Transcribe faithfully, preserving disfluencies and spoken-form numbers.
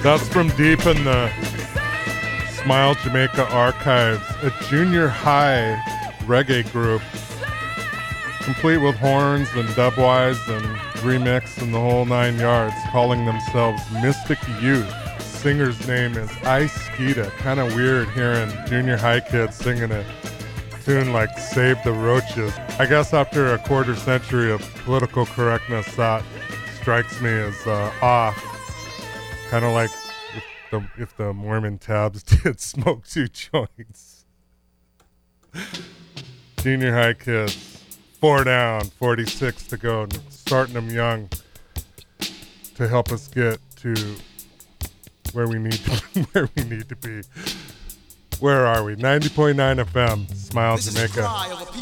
That's from deep in the Smile Jamaica archives, a junior high reggae group, complete with horns and dubwise and remix and the whole nine yards, calling themselves Mystic Youth. Singer's name is Ice Skeeta. Kind of weird hearing junior high kids singing a tune like Save the Roaches. I guess after a quarter century of political correctness, that strikes me as uh, off. Kind of like if the, if the Mormon tabs did smoke two joints. Junior high kids, four down, forty-six to go, starting them young to help us get to where we need to, where we need to be. Where are we? ninety point nine F M, Smile Jamaica.